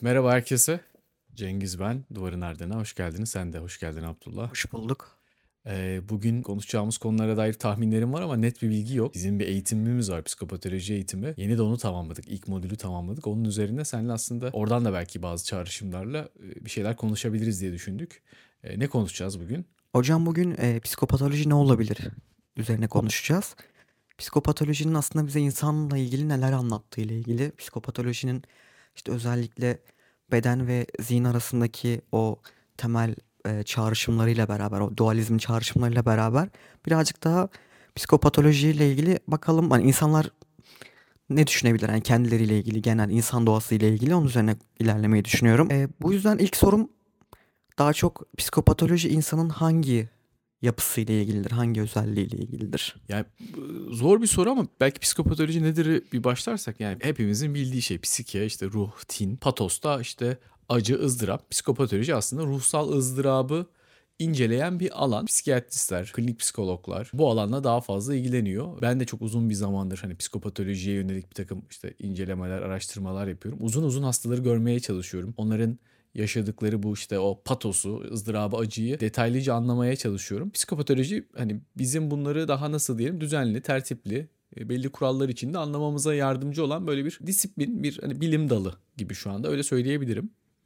Merhaba herkese. Cengiz ben. Duvarın Ardına hoş geldiniz. Sen de hoş geldin Abdullah. Hoş bulduk. Bugün konuşacağımız konulara dair tahminlerim var ama net bir bilgi yok. Bizim bir eğitimimiz var, psikopatoloji eğitimi. Yeni de onu tamamladık. İlk modülü tamamladık. Onun üzerine seninle aslında oradan da belki bazı çağrışımlarla bir şeyler konuşabiliriz diye düşündük. Ne konuşacağız bugün? Hocam bugün psikopatoloji ne olabilir üzerine konuşacağız. Psikopatolojinin aslında bize insanla ilgili neler anlattığı ile ilgili. Psikopatolojinin işte özellikle beden ve zihin arasındaki o temel çağrışımlarıyla beraber, o dualizm çağrışımlarıyla beraber birazcık daha psikopatoloji ile ilgili bakalım. Hani insanlar ne düşünebilir? Yani kendileriyle ilgili, genel insan doğası ile ilgili onun üzerine ilerlemeyi düşünüyorum. Bu yüzden ilk sorum daha çok psikopatoloji insanın hangi yapısıyla ilgilidir, hangi özelliğiyle ilgilidir? Yani zor bir soru ama belki psikopatoloji nedir bir başlarsak yani hepimizin bildiği şey psike işte ruh, tin, patos da işte acı, ızdırap. Psikopatoloji aslında ruhsal ızdırabı inceleyen bir alan. Psikiyatristler, klinik psikologlar bu alanla daha fazla ilgileniyor. Ben de çok uzun bir zamandır hani psikopatolojiye yönelik bir takım işte incelemeler, araştırmalar yapıyorum. Uzun uzun hastaları görmeye çalışıyorum. Onların yaşadıkları bu işte o patosu, ızdırabı, acıyı detaylıca anlamaya çalışıyorum. Psikopatoloji hani bizim bunları daha nasıl diyelim düzenli, tertipli, belli kurallar içinde anlamamıza yardımcı olan böyle bir disiplin, bir hani bilim dalı gibi şu anda öyle söyleyebilirim.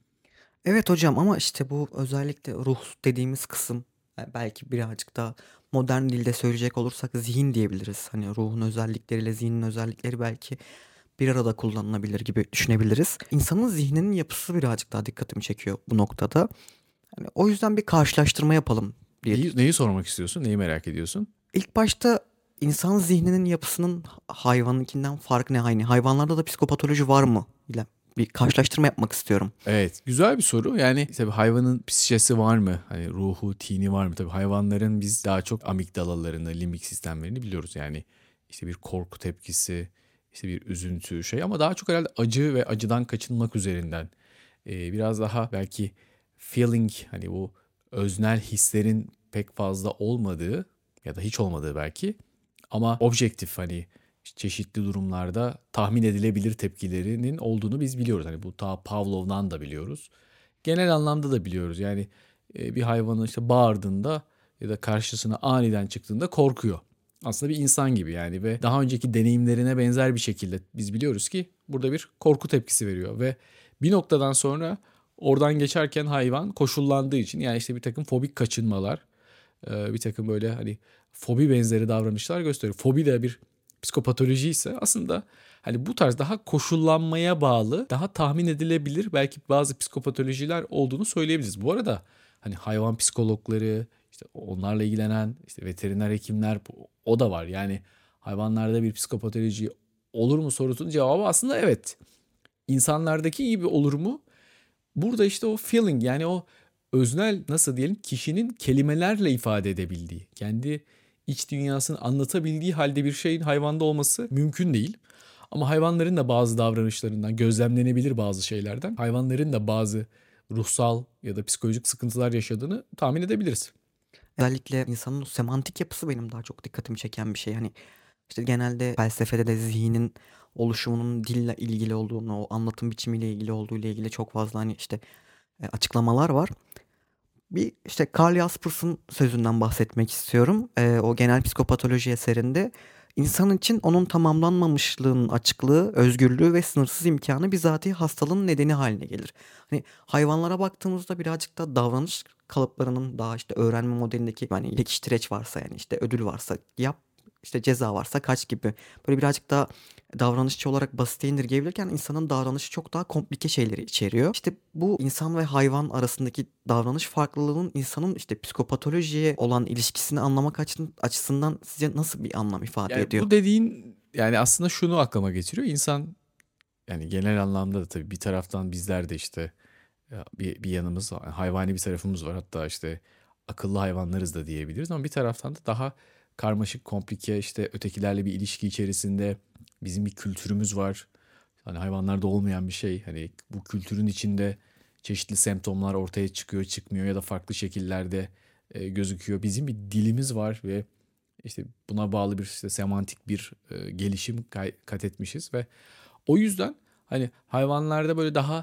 Evet hocam ama işte bu özellikle ruh dediğimiz kısım belki birazcık daha modern dilde söyleyecek olursak zihin diyebiliriz. Hani ruhun özellikleriyle zihnin özellikleri belki bir arada kullanılabilir gibi düşünebiliriz. İnsanın zihninin yapısı birazcık daha dikkatimi çekiyor bu noktada. Hani o yüzden bir karşılaştırma yapalım diye. Neyi sormak istiyorsun? Neyi merak ediyorsun? İlk başta insan zihninin yapısının hayvanınkinden farkı ne? Hani hayvanlarda da psikopatoloji var mı? İle bir karşılaştırma yapmak istiyorum. Evet, güzel bir soru. Yani tabii hayvanın psikesi var mı? Hani ruhu, tini var mı? Tabii hayvanların biz daha çok amigdalalarını, limbik sistemlerini biliyoruz. Yani işte bir korku tepkisi, işte bir üzüntü şey ama daha çok herhalde acı ve acıdan kaçınmak üzerinden. Biraz daha belki feeling hani bu öznel hislerin pek fazla olmadığı ya da hiç olmadığı belki ama objektif hani çeşitli durumlarda tahmin edilebilir tepkilerinin olduğunu biz biliyoruz. Hani bu ta Pavlov'dan da biliyoruz. Genel anlamda da biliyoruz. Yani bir hayvanın işte bağırdığında ya da karşısına aniden çıktığında korkuyor. Aslında bir insan gibi yani ve daha önceki deneyimlerine benzer bir şekilde biz biliyoruz ki burada bir korku tepkisi veriyor ve bir noktadan sonra oradan geçerken hayvan koşullandığı için yani işte bir takım fobik kaçınmalar, bir takım böyle hani fobi benzeri davranışlar gösteriyor. Fobi de bir psikopatoloji ise aslında hani bu tarz daha koşullanmaya bağlı, daha tahmin edilebilir belki bazı psikopatolojiler olduğunu söyleyebiliriz. Bu arada hani hayvan psikologları, işte onlarla ilgilenen işte veteriner hekimler o da var. Yani hayvanlarda bir psikopatoloji olur mu sorusunun cevabı aslında evet. İnsanlardaki gibi olur mu? Burada işte o feeling yani o öznel nasıl diyelim kişinin kelimelerle ifade edebildiği, kendi iç dünyasını anlatabildiği halde bir şeyin hayvanda olması mümkün değil. Ama hayvanların da bazı davranışlarından gözlemlenebilir bazı şeylerden. Hayvanların da bazı ruhsal ya da psikolojik sıkıntılar yaşadığını tahmin edebiliriz. Özellikle insanın o semantik yapısı benim daha çok dikkatimi çeken bir şey. Hani işte genelde felsefede de zihnin oluşumunun dille ilgili olduğunu, o anlatım biçimiyle ilgili olduğu ile ilgili çok fazla hani işte açıklamalar var. Bir işte Karl Jaspers'ın sözünden bahsetmek istiyorum. O genel psikopatoloji eserinde insan için onun tamamlanmamışlığının açıklığı, özgürlüğü ve sınırsız imkanı bizatihi hastalığın nedeni haline gelir. Hani hayvanlara baktığımızda birazcık da davranış kalıplarının daha işte öğrenme modelindeki hani pekiştireç varsa yani işte ödül varsa yap işte ceza varsa kaç gibi böyle birazcık daha davranışçı olarak basite indirgeyebilirken insanın davranışı çok daha komplike şeyleri içeriyor. İşte bu insan ve hayvan arasındaki davranış farklılığının insanın işte psikopatolojiye olan ilişkisini anlamak açısından sizce nasıl bir anlam ifade Yani ediyor? bu dediğin yani aslında şunu aklıma getiriyor. İnsan yani genel anlamda da tabii bir taraftan bizler de işte ya bir yanımız var. Hayvani bir tarafımız var. Hatta işte akıllı hayvanlarız da diyebiliriz ama bir taraftan da daha karmaşık, komplike işte ötekilerle bir ilişki içerisinde bizim bir kültürümüz var. Hani hayvanlarda olmayan bir şey. Hani bu kültürün içinde çeşitli semptomlar ortaya çıkıyor, çıkmıyor ya da farklı şekillerde gözüküyor. Bizim bir dilimiz var ve işte buna bağlı bir işte semantik bir gelişim kat etmişiz ve o yüzden hani hayvanlarda böyle daha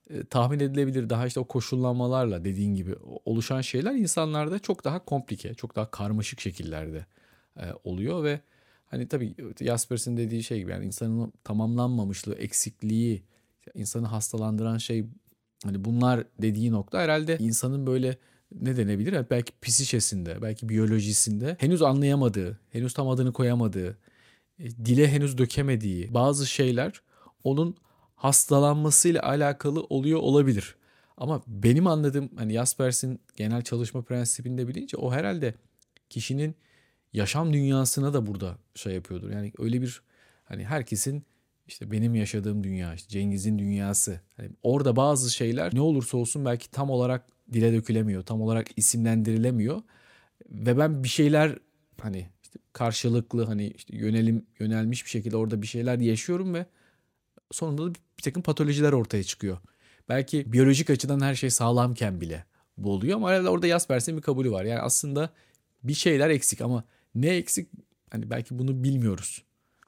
tahmin edilebilir daha işte o koşullanmalarla dediğin gibi oluşan şeyler insanlarda çok daha komplike, çok daha karmaşık şekillerde oluyor ve hani tabii Jaspers'in dediği şey gibi yani insanın tamamlanmamışlığı, eksikliği, insanı hastalandıran şey hani bunlar dediği nokta herhalde insanın böyle ne denebilir? Yani belki psişesinde, belki biyolojisinde henüz anlayamadığı, henüz tam adını koyamadığı, dile henüz dökemediği bazı şeyler onun hastalanmasıyla alakalı oluyor olabilir. Ama benim anladığım hani Jaspers'in genel çalışma prensibinde bilince o herhalde kişinin yaşam dünyasına da burada şey yapıyordur. Yani öyle bir hani herkesin işte benim yaşadığım dünya, işte Cengiz'in dünyası. Hani orada bazı şeyler ne olursa olsun belki tam olarak dile dökülemiyor, tam olarak isimlendirilemiyor. Ve ben bir şeyler hani işte karşılıklı hani işte yönelmiş bir şekilde orada bir şeyler yaşıyorum ve sonunda da bir takım patolojiler ortaya çıkıyor. Belki biyolojik açıdan her şey sağlamken bile bu oluyor ama herhalde orada Jaspers'in bir kabulü var. Yani aslında bir şeyler eksik ama ne eksik hani belki bunu bilmiyoruz.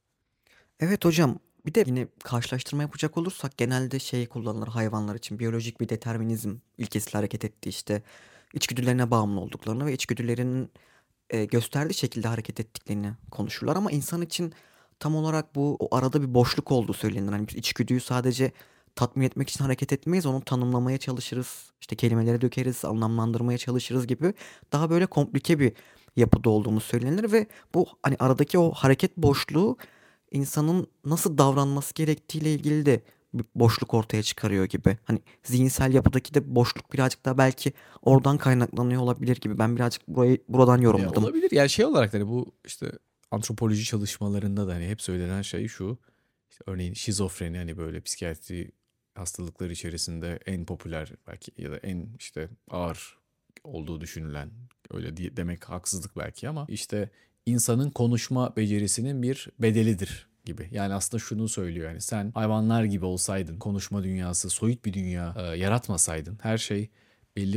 Evet hocam. Bir de yine karşılaştırma yapacak olursak genelde şey kullanılır hayvanlar için biyolojik bir determinizm ilkesiyle hareket ettiği işte içgüdülerine bağımlı olduklarını ve içgüdülerinin gösterdiği şekilde hareket ettiklerini konuşurlar ama insan için tam olarak bu o arada bir boşluk olduğu söylenir. Hani biz içgüdüyü sadece tatmin etmek için hareket etmeyiz, onu tanımlamaya çalışırız, işte kelimelere dökeriz, anlamlandırmaya çalışırız gibi daha böyle komplike bir yapıda olduğumuz söylenir ve bu hani aradaki o hareket boşluğu insanın nasıl davranması gerektiğiyle ilgili de bir boşluk ortaya çıkarıyor gibi. Hani zihinsel yapıdaki de boşluk birazcık daha belki oradan kaynaklanıyor olabilir gibi. Ben birazcık buradan yorumladım. Olabilir. Yani şey olarak da hani bu işte antropoloji çalışmalarında da hani hep söylenen şey şu. İşte örneğin şizofreni hani böyle psikiyatri hastalıkları içerisinde en popüler belki ya da en işte ağır olduğu düşünülen öyle demek haksızlık belki ama işte insanın konuşma becerisinin bir bedelidir gibi. Yani aslında şunu söylüyor yani sen hayvanlar gibi olsaydın konuşma dünyası soyut bir dünya yaratmasaydın her şey belli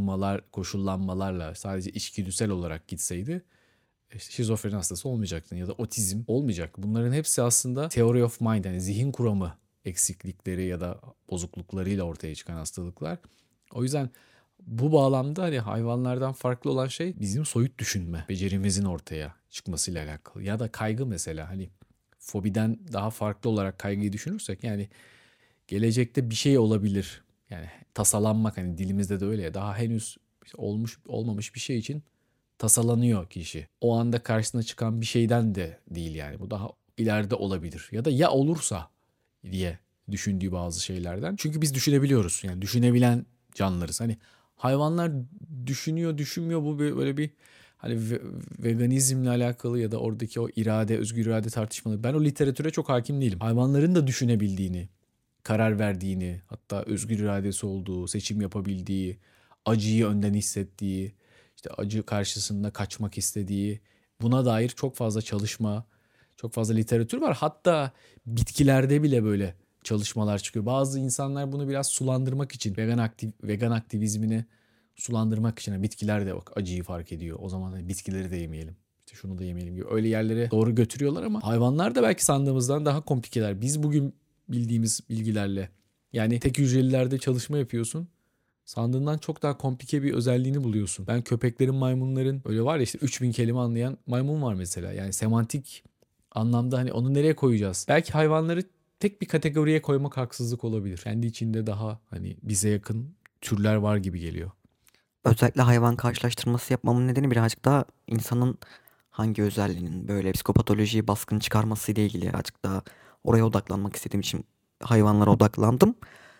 koşullanmalarla sadece içgüdüsel olarak gitseydi işte şizofreni hastası olmayacaktın ya da otizm olmayacak. Bunların hepsi aslında theory of mind yani zihin kuramı eksiklikleri ya da bozukluklarıyla ortaya çıkan hastalıklar. O yüzden bu bağlamda hani hayvanlardan farklı olan şey bizim soyut düşünme becerimizin ortaya çıkmasıyla alakalı. Ya da kaygı mesela hani fobiden daha farklı olarak kaygıyı düşünürsek yani gelecekte bir şey olabilir. Yani tasalanmak hani dilimizde de öyle ya daha henüz işte olmuş olmamış bir şey için tasalanıyor kişi. O anda karşısına çıkan bir şeyden de değil yani. Bu daha ileride olabilir. Ya da ya olursa diye düşündüğü bazı şeylerden. Çünkü biz düşünebiliyoruz. Yani düşünebilen canlılarız. Hani hayvanlar düşünüyor, düşünmüyor. Bu böyle bir hani veganizmle alakalı ya da oradaki o irade, özgür irade tartışmaları. Ben o literatüre çok hakim değilim. Hayvanların da düşünebildiğini, karar verdiğini, hatta özgür iradesi olduğu, seçim yapabildiği, acıyı önden hissettiği, işte acı karşısında kaçmak istediği, buna dair çok fazla çalışma, çok fazla literatür var. Hatta bitkilerde bile böyle çalışmalar çıkıyor. Bazı insanlar bunu biraz sulandırmak için, vegan aktivizmini sulandırmak için yani bitkiler de bak acıyı fark ediyor. O zaman hani bitkileri de yemeyelim. İşte şunu da yemeyelim gibi öyle yerlere doğru götürüyorlar ama hayvanlar da belki sandığımızdan daha komplikeler. Biz bugün bildiğimiz bilgilerle yani tek hücrelilerde çalışma yapıyorsun. Sandığından çok daha komplike bir özelliğini buluyorsun. Ben köpeklerin, maymunların öyle var ya işte 3000 kelime anlayan maymun var mesela. Yani semantik anlamda hani onu nereye koyacağız? Belki hayvanları tek bir kategoriye koymak haksızlık olabilir. Kendi içinde daha hani bize yakın türler var gibi geliyor. Özellikle hayvan karşılaştırması yapmamın nedeni birazcık daha insanın hangi özelliğinin böyle psikopatolojiyi baskın çıkarması ile ilgili birazcık daha oraya odaklanmak istediğim için hayvanlara odaklandım.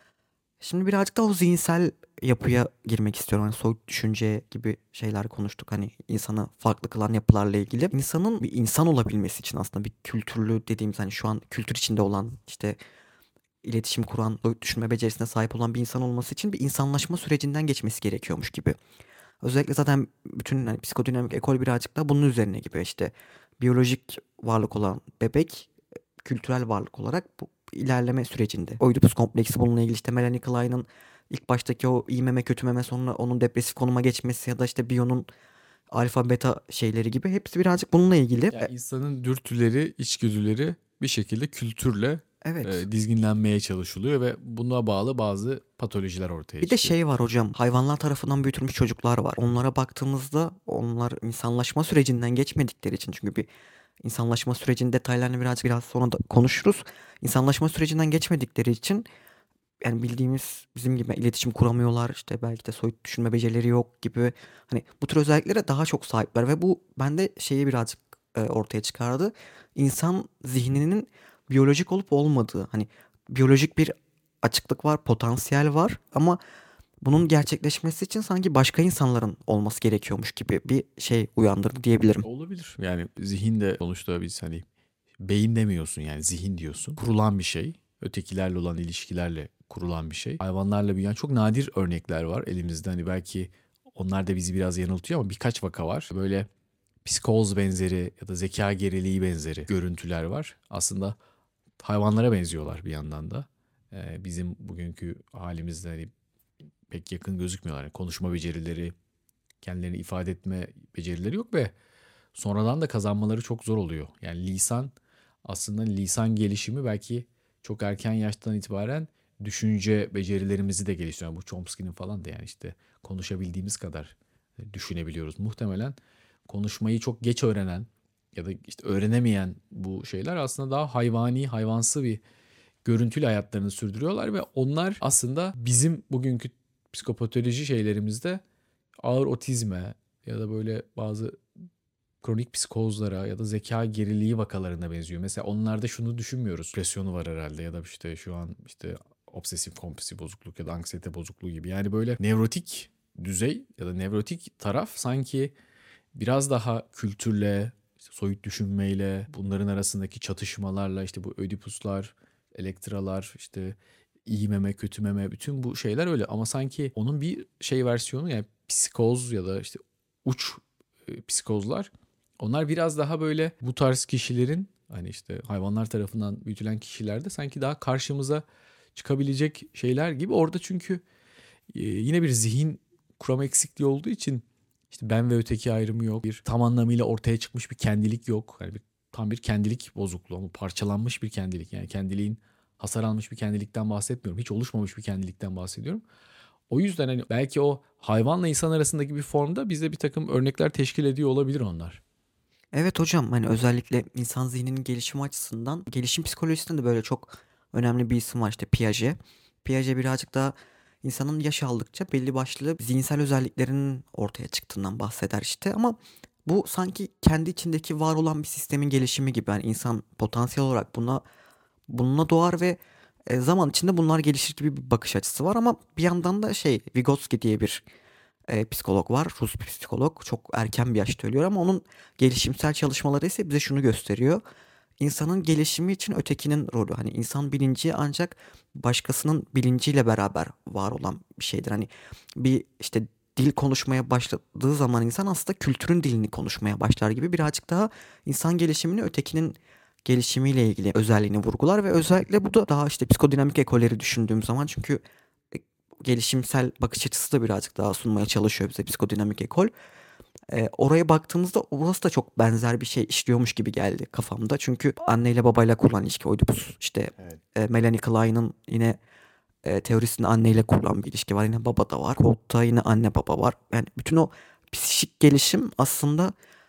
Şimdi birazcık da o zihinsel yapıya girmek istiyorum. Hani soyut düşünce gibi şeyler konuştuk. Hani insanı farklı kılan yapılarla ilgili. İnsanın bir insan olabilmesi için aslında bir kültürlü dediğimiz hani şu an kültür içinde olan işte iletişim kuran, soyut düşünme becerisine sahip olan bir insan olması için bir insanlaşma sürecinden geçmesi gerekiyormuş gibi. Özellikle zaten bütün hani psikodinamik ekol birazcık da bunun üzerine gibi işte biyolojik varlık olan bebek kültürel varlık olarak bu ilerleme sürecinde. Oidipus kompleksi bununla ilgili işte Melanie Klein'ın ilk baştaki o iyi meme kötü meme sonra onun depresif konuma geçmesi ya da işte Bion'un alfa beta şeyleri gibi hepsi birazcık bununla ilgili. Yani insanın dürtüleri, içgüdüleri bir şekilde kültürle Evet. dizginlenmeye çalışılıyor ve buna bağlı bazı patolojiler ortaya Bir de çıkıyor. şey var hocam, hayvanlar tarafından büyütülmüş çocuklar var. Onlara baktığımızda onlar insanlaşma sürecinden geçmedikleri için, çünkü bir insanlaşma sürecinin detaylarını biraz sonra da konuşuruz. İnsanlaşma sürecinden geçmedikleri için yani bildiğimiz bizim gibi iletişim kuramıyorlar. İşte belki de soyut düşünme becerileri yok gibi. Hani bu tür özelliklere daha çok sahipler ve bu bende şeyi birazcık ortaya çıkardı. İnsan zihninin biyolojik olup olmadığı. Hani biyolojik bir açıklık var, potansiyel var ama bunun gerçekleşmesi için sanki başka insanların olması gerekiyormuş gibi bir şey uyandırdı diyebilirim. Olabilir. Yani zihin de sonuçta biz hani beyin demiyorsun, yani zihin diyorsun. Kurulan bir şey. Ötekilerle olan ilişkilerle kurulan bir şey. Hayvanlarla büyüyen çok nadir örnekler var elimizde. Hani belki onlar da bizi biraz yanıltıyor ama birkaç vaka var. Böyle psikoz benzeri ya da zeka geriliği benzeri görüntüler var. Aslında hayvanlara benziyorlar bir yandan da. Bizim bugünkü halimizde hani pek yakın gözükmüyorlar. Yani konuşma becerileri, kendilerini ifade etme becerileri yok ve sonradan da kazanmaları çok zor oluyor. Yani aslında lisan gelişimi belki çok erken yaştan itibaren düşünce becerilerimizi de geliştiriyor. Yani bu Chomsky'nin falan da yani işte konuşabildiğimiz kadar düşünebiliyoruz. Muhtemelen konuşmayı çok geç öğrenen ya da işte öğrenemeyen bu şeyler aslında daha hayvani, hayvansı bir görüntülü hayatlarını sürdürüyorlar ve onlar aslında bizim bugünkü psikopatoloji şeylerimizde ağır otizme ya da böyle bazı kronik psikozlara ya da zeka geriliği vakalarına benziyor. Mesela onlarda şunu düşünmüyoruz. Depresyonu var herhalde ya da işte şu an işte obsesif kompulsif bozukluk ya da anksiyete bozukluğu gibi. Yani böyle nevrotik düzey ya da nevrotik taraf sanki biraz daha kültürle, işte soyut düşünmeyle, bunların arasındaki çatışmalarla, işte bu Ödipuslar, Elektralar, işte iyi meme, kötü meme, bütün bu şeyler öyle. Ama sanki onun bir şey versiyonu, yani psikoz ya da işte uç psikozlar, onlar biraz daha böyle bu tarz kişilerin, hani işte hayvanlar tarafından büyütülen kişilerde sanki daha karşımıza çıkabilecek şeyler gibi. Orada çünkü yine bir zihin kurama eksikliği olduğu için işte ben ve öteki ayrımı yok. Bir tam anlamıyla ortaya çıkmış bir kendilik yok. Yani tam bir kendilik bozukluğu ama parçalanmış bir kendilik. Yani kendiliğin hasar almış bir kendilikten bahsetmiyorum. Hiç oluşmamış bir kendilikten bahsediyorum. O yüzden hani belki o hayvanla insan arasındaki bir formda bize bir takım örnekler teşkil ediyor olabilir onlar. Evet hocam, hani özellikle insan zihninin gelişimi açısından gelişim psikolojisinde de böyle çok önemli bir isim var, işte Piaget. Piaget birazcık daha insanın yaş aldıkça belli başlı zihinsel özelliklerinin ortaya çıktığından bahseder işte, ama bu sanki kendi içindeki var olan bir sistemin gelişimi gibi. Yani insan potansiyel olarak bununla doğar ve zaman içinde bunlar gelişir gibi bir bakış açısı var, ama bir yandan da şey, Vygotsky diye bir psikolog var. Rus bir psikolog. Çok erken bir yaşta ölüyor ama onun gelişimsel çalışmaları ise bize şunu gösteriyor. İnsanın gelişimi için ötekinin rolü. Hani insan bilinci ancak başkasının bilinciyle beraber var olan bir şeydir. Hani bir işte dil konuşmaya başladığı zaman insan aslında kültürün dilini konuşmaya başlar gibi, birazcık daha insan gelişimini ötekinin gelişimiyle ilgili özelliğini vurgular ve özellikle bu da daha işte psikodinamik ekolleri düşündüğüm zaman, çünkü gelişimsel bakış açısı da birazcık daha sunmaya çalışıyor bize psikodinamik ekol. Oraya baktığımızda orası da çok benzer bir şey işliyormuş gibi geldi kafamda. Çünkü anneyle babayla kurulan ilişki, Oedipus işte Evet. Melanie Klein'ın yine teorisinde anneyle kurulan bir ilişki var. Yine baba da var. Koltukta yine anne baba var. Yani bütün o psikik gelişim aslında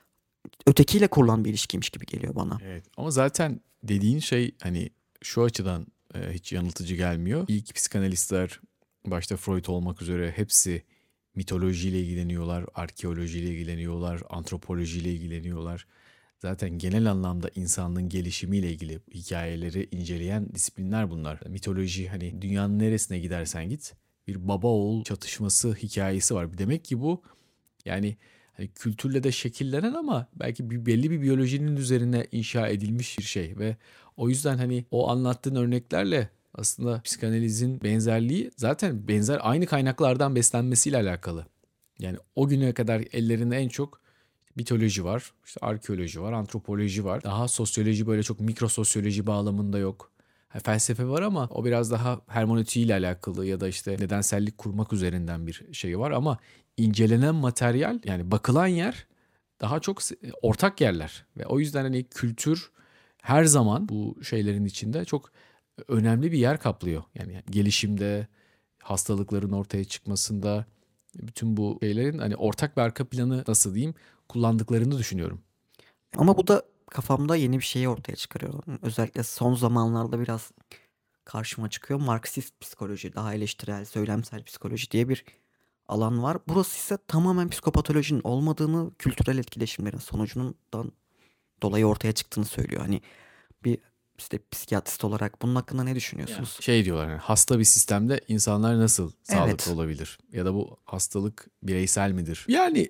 ötekiyle kurulan bir ilişkiymiş gibi geliyor bana. Evet. Ama zaten dediğin şey hani şu açıdan hiç yanıltıcı gelmiyor. İlk psikanalistler başta Freud olmak üzere hepsi mitolojiyle ilgileniyorlar, arkeolojiyle ilgileniyorlar, antropolojiyle ilgileniyorlar. Zaten genel anlamda insanlığın gelişimiyle ilgili hikayeleri inceleyen disiplinler bunlar. Mitoloji, hani dünyanın neresine gidersen git bir baba oğul çatışması hikayesi var. Demek ki bu, yani hani kültürle de şekillenen ama belki belli bir biyolojinin üzerine inşa edilmiş bir şey ve o yüzden hani o anlattığın örneklerle aslında psikanalizin benzerliği zaten benzer, aynı kaynaklardan beslenmesiyle alakalı. Yani o güne kadar ellerinde en çok mitoloji var, işte arkeoloji var, antropoloji var. Daha sosyoloji böyle çok mikro sosyoloji bağlamında yok. Ha, felsefe var ama o biraz daha hermeneutiğiyle alakalı ya da işte nedensellik kurmak üzerinden bir şey var ama incelenen materyal, yani bakılan yer daha çok ortak yerler ve o yüzden hani kültür her zaman bu şeylerin içinde çok önemli bir yer kaplıyor. Yani gelişimde, hastalıkların ortaya çıkmasında, bütün bu şeylerin hani ortak bir arka planı nasıl diyeyim kullandıklarını düşünüyorum. Ama bu da kafamda yeni bir şeyi ortaya çıkarıyor. Özellikle son zamanlarda biraz karşıma çıkıyor. Marksist psikoloji, daha eleştirel, söylemsel psikoloji diye bir alan var. Burası ise tamamen psikopatolojinin olmadığını, kültürel etkileşimlerin sonucundan dolayı ortaya çıktığını söylüyor. Hani bir işte psikiyatrist olarak bunun hakkında ne Ya düşünüyorsunuz? şey diyorlar hani hasta bir sistemde insanlar nasıl sağlıklı Evet. olabilir? Ya da bu hastalık bireysel midir? Yani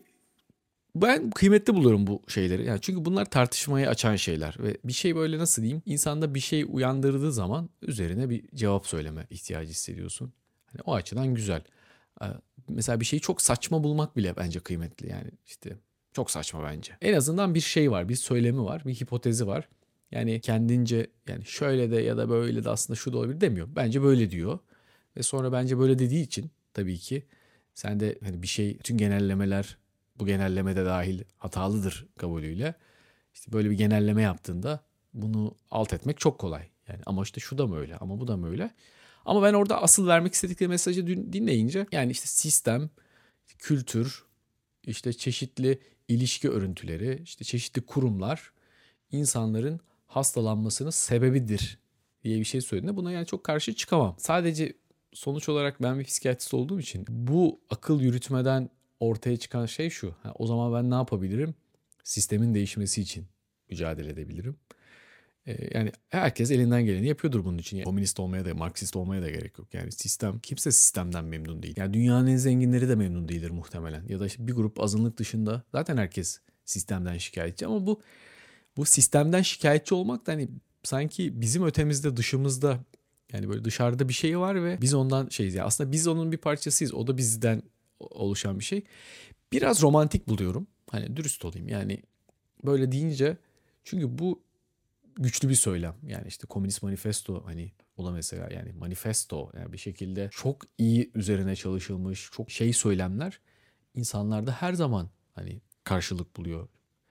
ben kıymetli buluyorum bu şeyleri. Yani çünkü bunlar tartışmayı açan şeyler ve bir şey böyle nasıl diyeyim? İnsanda bir şey uyandırdığı zaman üzerine bir cevap söyleme ihtiyacı hissediyorsun. Hani o açıdan güzel. Ee, Mesela bir şeyi çok saçma bulmak bile bence kıymetli. Yani işte çok saçma bence. En azından bir şey var, bir söylemi var, bir hipotezi var. Yani kendince yani şöyle de ya da böyle de aslında şu da olabilir demiyor. Bence böyle diyor. Ve sonra bence böyle dediği için tabii ki sen de hani bir şey tüm genellemeler bu genelleme de dahil hatalıdır kabulüyle. İşte böyle bir genelleme yaptığında bunu alt etmek çok kolay. Yani ama işte şu da mı öyle ama bu da mı öyle? Ama ben orada asıl vermek istedikleri mesajı dinleyince yani işte sistem, kültür, işte çeşitli ilişki örüntüleri, işte çeşitli kurumlar insanların hastalanmasının sebebidir diye bir şey söylediğinde buna yani çok karşı çıkamam. Sadece sonuç olarak ben bir psikiyatrist olduğum için bu akıl yürütmeden ortaya çıkan şey şu. Ha, o zaman ben ne yapabilirim? Sistemin değişmesi için mücadele edebilirim. Yani herkes elinden geleni yapıyordur bunun için. Yani komünist olmaya da, Marksist olmaya da gerek yok. Yani sistem, kimse sistemden memnun değil. Yani dünyanın en zenginleri de memnun değildir muhtemelen. Ya da işte bir grup azınlık dışında zaten herkes sistemden şikayetçi. Ama bu sistemden şikayetçi olmak da hani sanki bizim ötemizde, dışımızda yani böyle dışarıda bir şey var ve biz ondan şeyiz. Yani aslında biz onun bir parçasıyız. O da bizden oluşan bir şey. Biraz romantik buluyorum. Hani dürüst olayım. Yani böyle deyince çünkü bu güçlü bir söylem. Yani işte Komünist Manifesto hani o da mesela yani manifesto yani bir şekilde çok iyi üzerine çalışılmış çok şey söylemler insanlarda her zaman hani karşılık buluyor.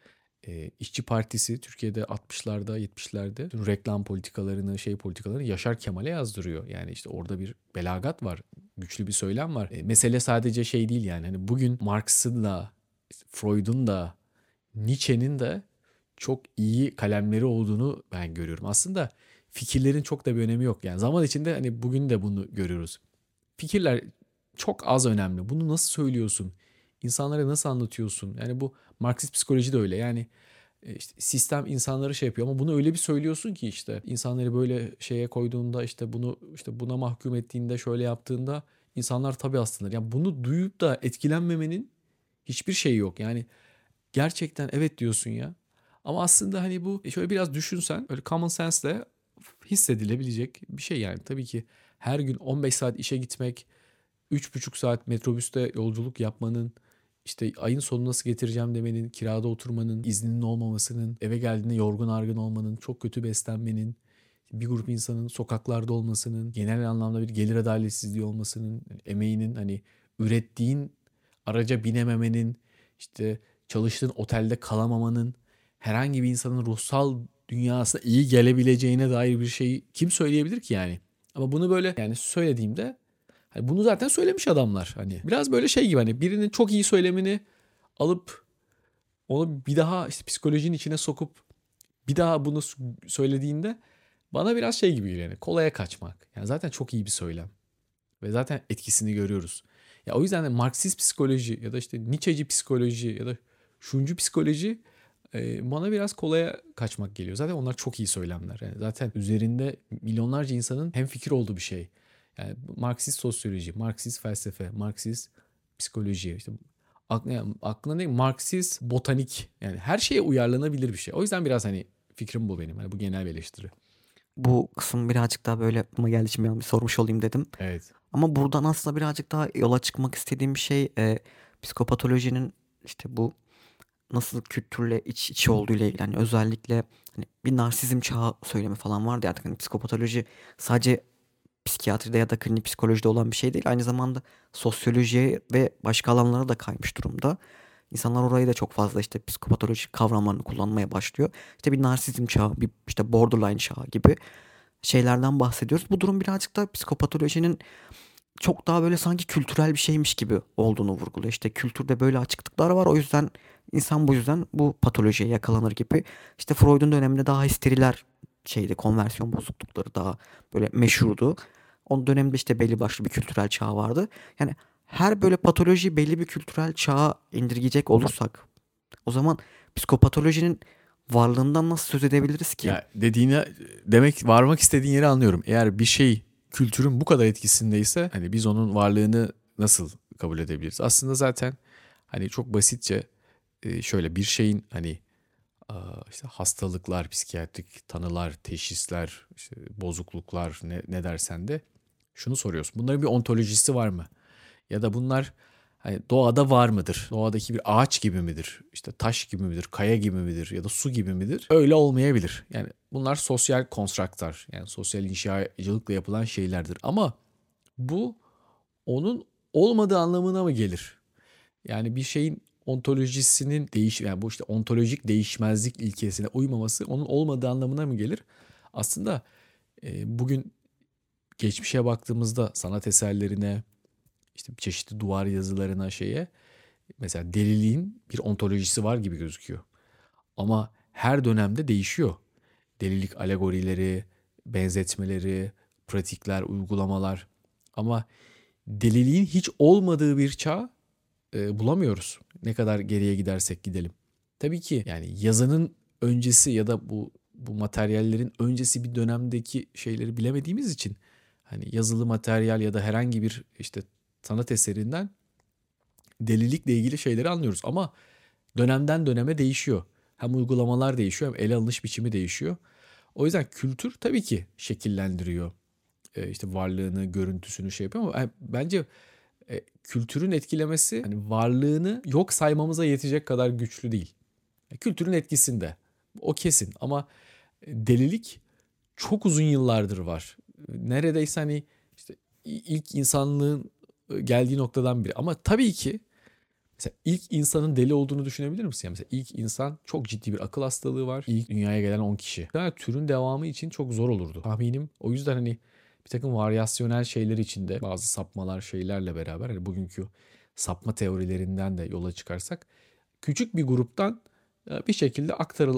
İşçi Partisi Türkiye'de 60'larda 70'lerde tüm reklam politikalarını şey politikalarını Yaşar Kemal'e yazdırıyor. Yani işte orada bir belagat var. Güçlü bir söylem var. Mesele sadece şey değil yani. Hani bugün Marx'ın da Freud'un da Nietzsche'nin de çok iyi kalemleri olduğunu ben görüyorum. Aslında fikirlerin çok da bir önemi yok. Yani zaman içinde hani bugün de bunu görüyoruz. Fikirler çok az önemli. Bunu nasıl söylüyorsun? İnsanlara nasıl anlatıyorsun? Yani bu Marksist psikoloji de öyle. Yani işte sistem insanları şey yapıyor ama bunu öyle bir söylüyorsun ki işte insanları böyle şeye koyduğunda işte bunu işte buna mahkum ettiğinde şöyle yaptığında insanlar tabii aslında. Yani bunu duyup da etkilenmemenin hiçbir şeyi yok. Yani gerçekten evet diyorsun ya. Ama aslında hani bu şöyle biraz düşünsen öyle common sense'le hissedilebilecek bir şey yani. Tabii ki her gün 15 saat işe gitmek, 3,5 saat metrobüste yolculuk yapmanın, işte ayın sonu nasıl getireceğim demenin, kirada oturmanın, izninin olmamasının, eve geldiğinde yorgun argın olmanın, çok kötü beslenmenin, bir grup insanın sokaklarda olmasının, genel anlamda bir gelir adaletsizliği olmasının, emeğinin hani ürettiğin araca binememenin, işte çalıştığın otelde kalamamanın, herhangi bir insanın ruhsal dünyasına iyi gelebileceğine dair bir şeyi kim söyleyebilir ki yani? Ama bunu böyle yani söylediğimde hani bunu zaten söylemiş adamlar. Hani biraz böyle şey gibi hani birinin çok iyi söylemini alıp onu bir daha işte psikolojinin içine sokup bir daha bunu söylediğinde bana biraz şey gibi geliyor. Yani kolaya kaçmak. Yani zaten çok iyi bir söylem. Ve zaten etkisini görüyoruz. Ya o yüzden de Marksist psikoloji ya da işte Nietzsche'ci psikoloji ya da şuncu psikoloji bana biraz kolaya kaçmak geliyor. Zaten onlar çok iyi söylemler. Yani zaten üzerinde milyonlarca insanın hemfikir olduğu bir şey. Yani Marksist sosyoloji, Marksist felsefe, Marksist psikoloji, işte aklına ne Marksist botanik yani her şeye uyarlanabilir bir şey. O yüzden biraz hani fikrim bu benim. Hani bu genel bir eleştiri. Bu kısım birazcık daha böyle aklıma geldi şimdi ben bir sormuş olayım dedim. Evet. Ama buradan aslında birazcık daha yola çıkmak istediğim bir şey psikopatolojinin işte bu nasıl kültürle iç içe olduğu ile ilgili. Yani özellikle hani bir narsizm çağı söylemi falan vardı ya artık hani psikopatoloji sadece psikiyatride ya da klinik psikolojide olan bir şey değil. Aynı zamanda sosyolojiye ve başka alanlara da kaymış durumda. İnsanlar orayı da çok fazla işte psikopatolojik kavramlarını kullanmaya başlıyor. İşte bir narsizm çağı, bir işte borderline çağı gibi şeylerden bahsediyoruz. Bu durum birazcık da psikopatolojinin çok daha böyle sanki kültürel bir şeymiş gibi olduğunu vurguluyor. İşte kültürde böyle açıklıklar var. O yüzden insan bu yüzden bu patolojiye yakalanır gibi. İşte Freud'un döneminde daha histeriler şeydi, konversiyon bozuklukları daha böyle meşhurdu. Onun döneminde işte belli başlı bir kültürel çağ vardı. Yani her böyle patolojiyi belli bir kültürel çağa indirgeyecek olursak o zaman psikopatolojinin varlığından nasıl söz edebiliriz ki? Ya dediğine demek varmak istediğin yeri anlıyorum. Eğer bir şey kültürün bu kadar etkisindeyse hani biz onun varlığını nasıl kabul edebiliriz? Aslında zaten hani çok basitçe şöyle bir şeyin hani işte hastalıklar, psikiyatrik tanılar, teşhisler, işte bozukluklar ne dersen de şunu soruyorsun. Bunların bir ontolojisi var mı? Ya da bunlar hani doğada var mıdır? Doğadaki bir ağaç gibi midir? İşte taş gibi midir? Kaya gibi midir? Ya da su gibi midir? Öyle olmayabilir. Yani bunlar sosyal konstraktlar. Yani sosyal inşacılıkla yapılan şeylerdir. Ama bu onun olmadığı anlamına mı gelir? Yani bir şeyin ontolojisinin yani bu işte ontolojik değişmezlik ilkesine uymaması onun olmadığı anlamına mı gelir? Aslında bugün geçmişe baktığımızda sanat eserlerine, işte çeşitli duvar yazılarına mesela deliliğin bir ontolojisi var gibi gözüküyor. Ama her dönemde değişiyor. Delilik alegorileri, benzetmeleri, pratikler, uygulamalar. Ama deliliğin hiç olmadığı bir çağ bulamıyoruz. Ne kadar geriye gidersek gidelim. Tabii ki yani yazının öncesi ya da bu materyallerin öncesi bir dönemdeki şeyleri bilemediğimiz için hani yazılı materyal ya da herhangi bir işte sanat eserinden delilikle ilgili şeyleri anlıyoruz ama dönemden döneme değişiyor. Hem uygulamalar değişiyor hem ele alınış biçimi değişiyor. O yüzden kültür tabii ki şekillendiriyor. İşte varlığını, görüntüsünü yapıyor ama bence kültürün etkilemesi hani varlığını yok saymamıza yetecek kadar güçlü değil. Kültürün etkisinde. O kesin ama delilik çok uzun yıllardır var. Neredeyse hani işte ilk insanlığın geldiği noktadan biri. Ama tabii ki mesela ilk insanın deli olduğunu düşünebilir misin? Yani mesela ilk insan çok ciddi bir akıl hastalığı var. İlk dünyaya gelen 10 kişi. Yani türün devamı için çok zor olurdu. Tahminim o yüzden hani bir takım varyasyonel şeyler içinde bazı sapmalar şeylerle beraber hani bugünkü sapma teorilerinden de yola çıkarsak küçük bir gruptan bir şekilde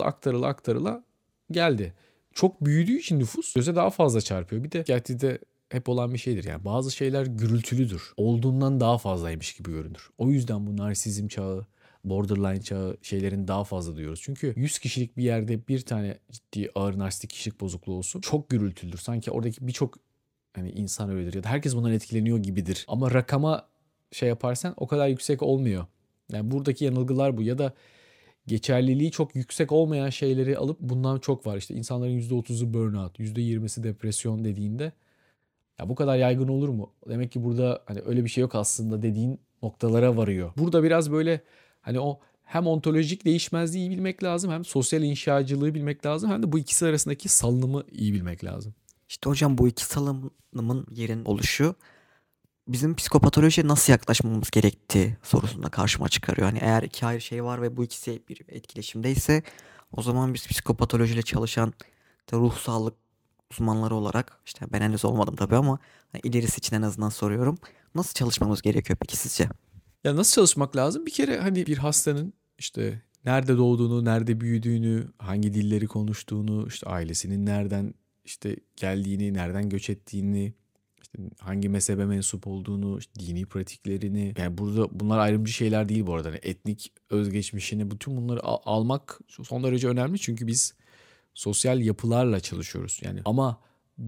aktarıla geldi. Çok büyüdüğü için nüfus göze daha fazla çarpıyor. Bir de psikiyatride hep olan bir şeydir. Yani bazı şeyler gürültülüdür. Olduğundan daha fazlaymış gibi görünür. O yüzden bu narsizm çağı, borderline çağı şeylerin daha fazla duyuyoruz. Çünkü 100 kişilik bir yerde bir tane ciddi ağır narsistik kişilik bozukluğu olsun. Çok gürültülüdür. Sanki oradaki birçok hani insan öyledir ya da herkes bundan etkileniyor gibidir. Ama rakama yaparsan o kadar yüksek olmuyor. Yani buradaki yanılgılar bu ya da geçerliliği çok yüksek olmayan şeyleri alıp bundan çok var. İşte insanların %30'u burnout, %20'si depresyon dediğinde ya bu kadar yaygın olur mu? Demek ki burada hani öyle bir şey yok aslında dediğin noktalara varıyor. Burada biraz böyle hani o hem ontolojik değişmezliği iyi bilmek lazım hem sosyal inşacılığı bilmek lazım hem de bu ikisi arasındaki salınımı iyi bilmek lazım. İşte hocam bu iki salınımın yerin oluşu bizim psikopatolojiye nasıl yaklaşmamız gerektiği sorusunda karşıma çıkarıyor. Hani eğer iki ayrı şey var ve bu ikisi bir etkileşimdeyse o zaman biz psikopatolojiyle çalışan işte ruh sağlık uzmanları olarak işte ben henüz olmadım tabii ama hani ilerisi için en azından soruyorum. Nasıl çalışmamız gerekiyor peki sizce? Ya nasıl çalışmak lazım? Bir kere hani bir hastanın işte nerede doğduğunu, nerede büyüdüğünü, hangi dilleri konuştuğunu, işte ailesinin nereden işte geldiğini, nereden göç ettiğini, işte hangi mezhebe mensup olduğunu, işte dini pratiklerini. Yani burada bunlar ayrımcı şeyler değil bu arada. Hani etnik özgeçmişini, bütün bunları almak son derece önemli. Çünkü biz sosyal yapılarla çalışıyoruz. Yani ama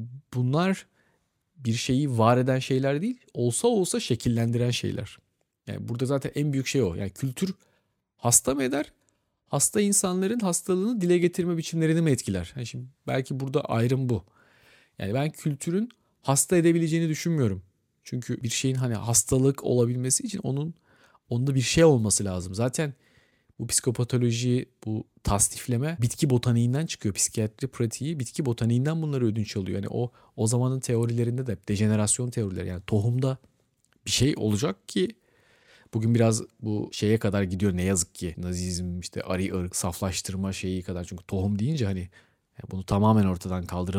bunlar bir şeyi var eden şeyler değil, olsa olsa şekillendiren şeyler. Yani burada zaten en büyük şey o. Yani kültür hasta mı eder? Hasta insanların hastalığını dile getirme biçimlerini mi etkiler? Yani şimdi belki burada ayrım bu. Yani ben kültürün hasta edebileceğini düşünmüyorum. Çünkü bir şeyin hani hastalık olabilmesi için onda bir şey olması lazım. Zaten bu psikopatoloji, bu tasnifleme bitki botaniğinden çıkıyor. Psikiyatri pratiği bitki botaniğinden bunları ödünç alıyor. Yani o zamanın teorilerinde de dejenerasyon teorileri yani tohumda bir şey olacak ki bugün biraz bu kadar gidiyor ne yazık ki. Nazizm işte ari ırk saflaştırma şeyi kadar çünkü tohum deyince hani bunu tamamen ortadan kaldıralım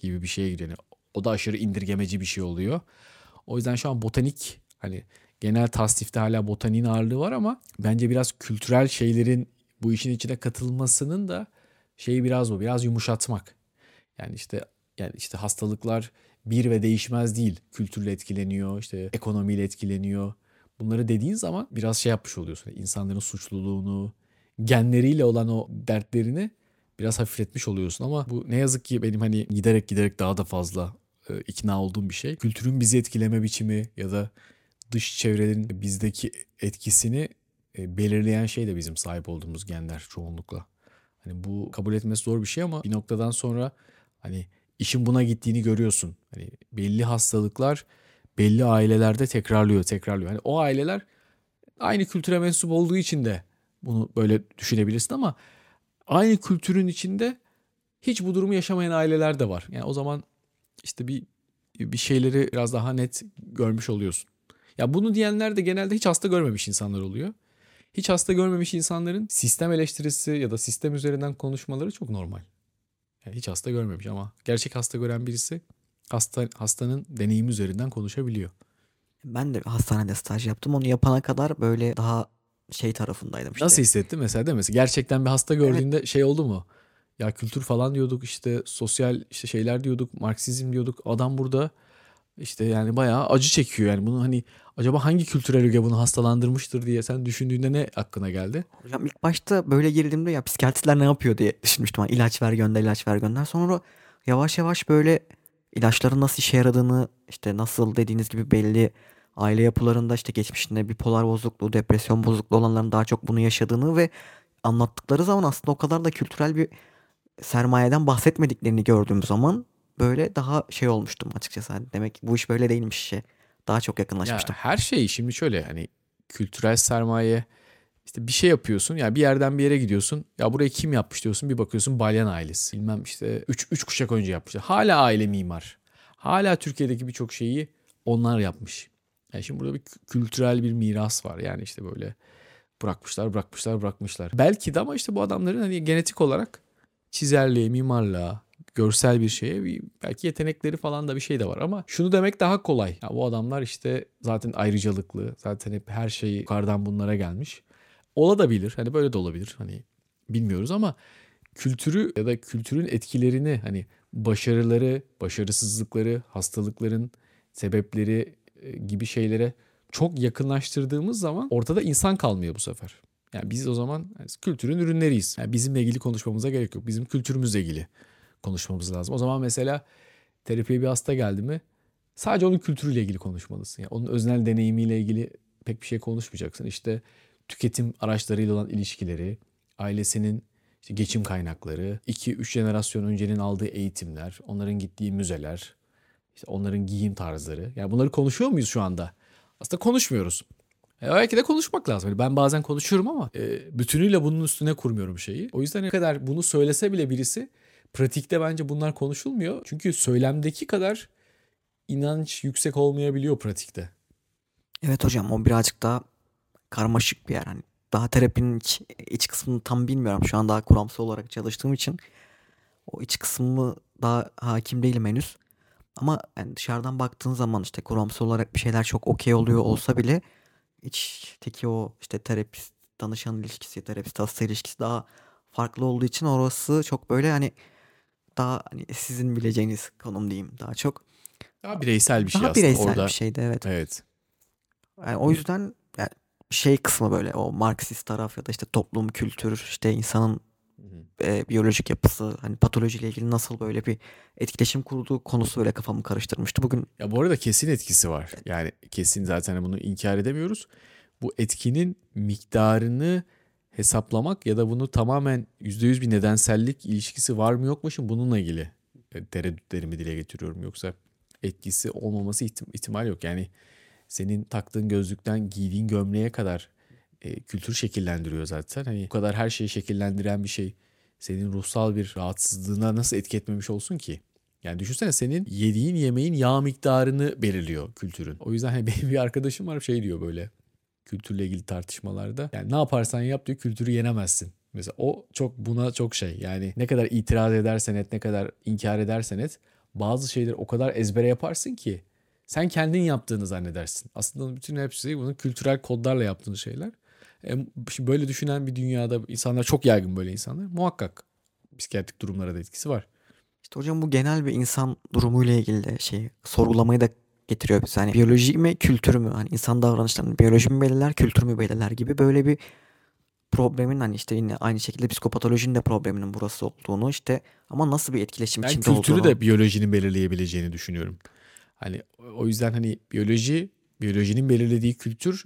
gibi bir şeye giriyor. Yani o da aşırı indirgemeci bir şey oluyor. O yüzden şu an botanik hani genel tasnifte hala botaniğin ağırlığı var ama bence biraz kültürel şeylerin bu işin içine katılmasının da şeyi biraz bu. Biraz yumuşatmak. Yani işte hastalıklar bir ve değişmez değil. Kültürle etkileniyor, işte ekonomiyle etkileniyor. Bunları dediğin zaman biraz şey yapmış oluyorsun. İnsanların suçluluğunu, genleriyle olan o dertlerini biraz hafifletmiş oluyorsun ama bu ne yazık ki benim hani giderek daha da fazla ikna olduğum bir şey. Kültürün bizi etkileme biçimi ya da dış çevrenin bizdeki etkisini belirleyen şey de bizim sahip olduğumuz genler çoğunlukla. Hani bu kabul etmesi zor bir şey ama bir noktadan sonra hani işin buna gittiğini görüyorsun. Hani belli hastalıklar belli ailelerde tekrarlıyor. Hani o aileler aynı kültüre mensup olduğu için de bunu böyle düşünebilirsin ama aynı kültürün içinde hiç bu durumu yaşamayan aileler de var. Yani o zaman işte bir şeyleri biraz daha net görmüş oluyorsun. Ya bunu diyenler de genelde hiç hasta görmemiş insanlar oluyor. Hiç hasta görmemiş insanların sistem eleştirisi ya da sistem üzerinden konuşmaları çok normal. Yani hiç hasta görmemiş ama gerçek hasta gören birisi hastanın deneyimi üzerinden konuşabiliyor. Ben de hastanede staj yaptım. Onu yapana kadar böyle daha şey tarafındaydım Nasıl işte. hissettin mesela değil mi? Gerçekten bir hasta Evet gördüğünde şey oldu mu? Ya kültür falan diyorduk işte sosyal işte şeyler diyorduk, Marksizm diyorduk. Adam burada işte yani bayağı acı çekiyor yani bunu hani acaba hangi kültürel öge bunu hastalandırmıştır diye sen düşündüğünde ne aklına geldi? hocam, ilk başta böyle girdiğimde ya psikiyatristler ne yapıyor diye düşünmüştüm. Hani ilaç ver gönder, ilaç ver gönder. Sonra yavaş yavaş böyle ilaçların nasıl işe yaradığını, işte nasıl dediğiniz gibi belli aile yapılarında işte geçmişinde bipolar bozukluğu, depresyon bozukluğu olanların daha çok bunu yaşadığını ve anlattıkları zaman aslında o kadar da kültürel bir sermayeden bahsetmediklerini gördüğüm zaman böyle daha şey olmuştum açıkçası. Hani demek ki bu iş böyle değilmiş işe. Daha çok Ya yakınlaşmıştım. her şey şimdi şöyle hani kültürel sermaye işte bir şey yapıyorsun ya bir yerden bir yere gidiyorsun ya burayı kim yapmış diyorsun bir bakıyorsun Balyan ailesi bilmem işte üç kuşak önce yapmışlar. Hala aile mimar. Hala Türkiye'deki birçok şeyi onlar yapmış. Yani şimdi burada bir kültürel bir miras var yani işte böyle bırakmışlar. Belki de ama işte bu adamların hani genetik olarak çizerliğe, mimarlığa, görsel bir şeye belki yetenekleri falan da bir şey de var ama şunu demek daha kolay. Ya bu adamlar işte zaten ayrıcalıklı, zaten hep her şey yukarıdan bunlara gelmiş. Ola da bilir. Hani böyle de olabilir. Hani bilmiyoruz ama kültürü ya da kültürün etkilerini hani başarıları, başarısızlıkları, hastalıkların sebepleri gibi şeylere çok yakınlaştırdığımız zaman ortada insan kalmıyor bu sefer. Yani biz o zaman yani kültürün ürünleriyiz. Yani bizimle ilgili konuşmamıza gerek yok. Bizim kültürümüzle ilgili konuşmamız lazım. O zaman mesela terapiye bir hasta geldi mi sadece onun kültürüyle ilgili konuşmalısın. Yani onun öznel deneyimiyle ilgili pek bir şey konuşmayacaksın. İşte tüketim araçlarıyla olan ilişkileri, ailesinin işte geçim kaynakları, 2-3 jenerasyon öncenin aldığı eğitimler, onların gittiği müzeler, işte onların giyim tarzları. Yani bunları konuşuyor muyuz şu anda? Aslında konuşmuyoruz. Belki de konuşmak lazım. Yani ben bazen konuşuyorum ama bütünüyle bunun üstüne kurmuyorum şeyi. O yüzden ne kadar bunu söylese bile birisi pratikte bence bunlar konuşulmuyor. Çünkü söylemdeki kadar inanç yüksek olmayabiliyor pratikte. Evet hocam, o birazcık daha karmaşık bir yer. Hani daha terapinin iç kısmını tam bilmiyorum. Şu an daha kuramsal olarak çalıştığım için o iç kısmı daha hakim değilim henüz. Ama yani dışarıdan baktığın zaman işte kuramsal olarak bir şeyler çok okey oluyor olsa bile içteki o işte terapist danışan ilişkisi, terapist hasta ilişkisi daha farklı olduğu için orası çok böyle hani daha hani sizin bileceğiniz konum diyeyim daha çok. Daha bireysel bir şey Daha aslında bireysel bir orada. şeydi, evet. Evet. Yani o yüzden yani şey kısmı böyle o Marksist taraf ya da işte toplum, kültür, işte insanın Hı hı. biyolojik yapısı, hani patolojiyle ilgili nasıl böyle bir etkileşim kurduğu konusu böyle kafamı karıştırmıştı. Bugün Ya bu arada kesin etkisi var. Yani kesin zaten bunu inkar edemiyoruz. Bu etkinin miktarını hesaplamak ya da bunu tamamen %100 bir nedensellik ilişkisi var mı yok mu şimdi bununla ilgili tereddütlerimi dile getiriyorum. Yoksa etkisi olmaması ihtimal yok. Yani senin taktığın gözlükten giydiğin gömleğe kadar kültür şekillendiriyor zaten. Hani bu kadar her şeyi şekillendiren bir şey senin ruhsal bir rahatsızlığına nasıl etki etmemiş olsun ki? Yani düşünsene senin yediğin yemeğin yağ miktarını belirliyor kültürün. O yüzden hani benim bir arkadaşım var şey diyor böyle kültürle ilgili tartışmalarda. Yani ne yaparsan yap diyor kültürü yenemezsin. Mesela o çok buna çok şey yani ne kadar itiraz edersen et ne kadar inkar edersen et bazı şeyleri o kadar ezbere yaparsın ki sen kendin yaptığını zannedersin. Aslında bütün hepsi bunun kültürel kodlarla yaptığın şeyler. Şimdi böyle düşünen bir dünyada insanlar çok yaygın, böyle insanlar. Muhakkak psikiyatrik durumlara da etkisi var. İşte hocam bu genel bir insan durumuyla ilgili de sorgulamayı da getiriyor bize. Hani biyoloji mi kültür mü? Hani insan davranışlarını biyoloji mi belirler kültür mü belirler gibi böyle bir problemin, hani işte yine aynı şekilde psikopatolojinin de probleminin burası olduğunu, işte ama nasıl bir etkileşim Ben içinde kültürü olduğunu. de biyolojinin belirleyebileceğini düşünüyorum. Hani o yüzden hani biyolojinin belirlediği kültür,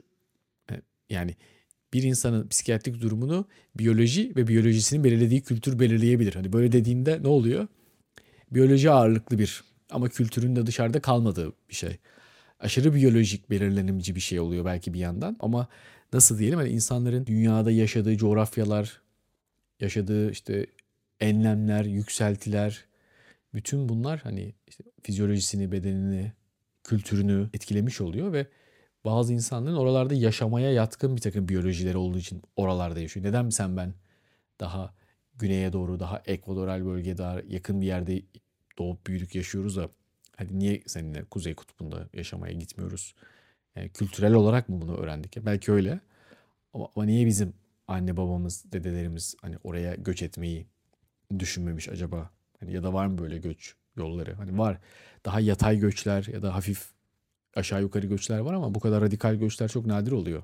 yani bir insanın psikiyatrik durumunu biyoloji ve biyolojisinin belirlediği kültür belirleyebilir. Hani böyle dediğimde ne oluyor? Biyoloji ağırlıklı bir ama kültürün de dışarıda kalmadığı bir şey. Aşırı biyolojik belirlenimci bir şey oluyor belki bir yandan, ama nasıl diyelim, hani insanların dünyada yaşadığı coğrafyalar, yaşadığı işte enlemler, yükseltiler, bütün bunlar hani işte fizyolojisini, bedenini, kültürünü etkilemiş oluyor ve bazı insanların oralarda yaşamaya yatkın bir takım biyolojileri olduğu için oralarda yaşıyor. Neden sen ben daha güneye doğru, daha ekvatoral bölgeye daha yakın bir yerde doğup büyüdük, yaşıyoruz da hadi niye seninle Kuzey Kutbu'nda yaşamaya gitmiyoruz? Yani kültürel olarak mı bunu öğrendik? Ya belki öyle, ama niye bizim anne babamız, dedelerimiz hani oraya göç etmeyi düşünmemiş acaba? Hani ya da var mı böyle göç yolları? Hani var. Daha yatay göçler ya da hafif aşağı yukarı göçler var ama bu kadar radikal göçler çok nadir oluyor.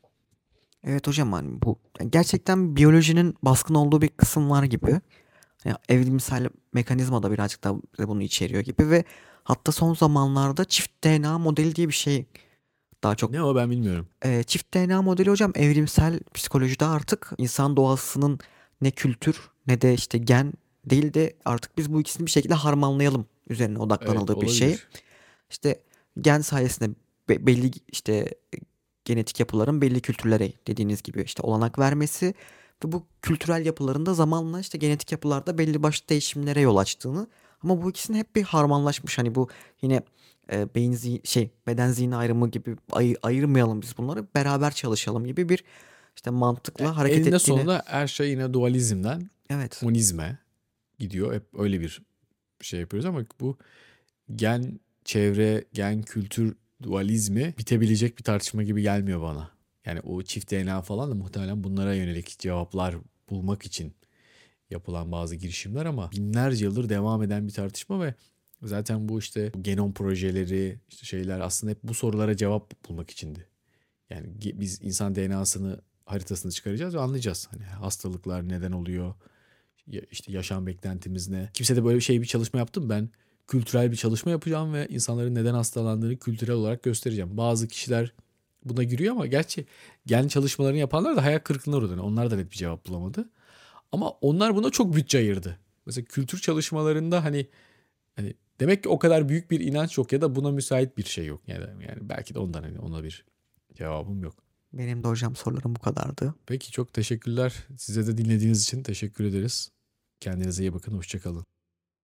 Evet hocam, hani bu gerçekten biyolojinin baskın olduğu bir kısım var gibi. Yani evrimsel mekanizma da birazcık da bize bunu içeriyor gibi ve hatta son zamanlarda çift DNA modeli diye bir şey daha çok. Ne o, ben bilmiyorum. Çift DNA modeli hocam evrimsel psikolojide artık insan doğasının ne kültür ne de işte gen değil de artık biz bu ikisini bir şekilde harmanlayalım üzerine Evet, odaklanıldığı bir şey. olabilir. İşte gen sayesinde belli işte genetik yapıların belli kültürlere dediğiniz gibi işte olanak vermesi ve bu kültürel yapıların da zamanla işte genetik yapılarda belli başlı değişimlere yol açtığını, ama bu ikisinin hep bir harmanlaşmış, hani bu yine beden zihin ayrımı gibi ayırmayalım biz bunları, beraber çalışalım gibi bir işte Ya mantıkla hareket eninde ettiğini. sonunda her şey yine dualizmden Evet. monizme gidiyor. Hep öyle bir şey yapıyoruz ama bu gen çevre, gen kültür dualizmi bitebilecek bir tartışma gibi gelmiyor bana. Yani o çift DNA falan da muhtemelen bunlara yönelik cevaplar bulmak için yapılan bazı girişimler, ama binlerce yıldır devam eden bir tartışma ve zaten bu işte bu genom projeleri, işte şeyler aslında hep bu sorulara cevap bulmak içindi. Yani biz insan DNA'sını, haritasını çıkaracağız ve anlayacağız. Hani hastalıklar neden oluyor, işte yaşam beklentimiz ne. Kimse de böyle bir çalışma yaptım ben. Kültürel bir çalışma yapacağım ve insanların neden hastalandığını kültürel olarak göstereceğim. Bazı kişiler buna giriyor ama gerçi gen çalışmalarını yapanlar da hayal kırıklığına uğradı. Yani onlar da net bir cevap bulamadı. Ama onlar buna çok bütçe ayırdı. Mesela kültür çalışmalarında hani demek ki o kadar büyük bir inanç yok ya da buna müsait bir şey yok. Yani belki de ondan hani ona bir cevabım yok. Benim de hocam sorularım bu kadardı. Peki, çok teşekkürler. Size de dinlediğiniz için teşekkür ederiz. Kendinize iyi bakın. Hoşça kalın.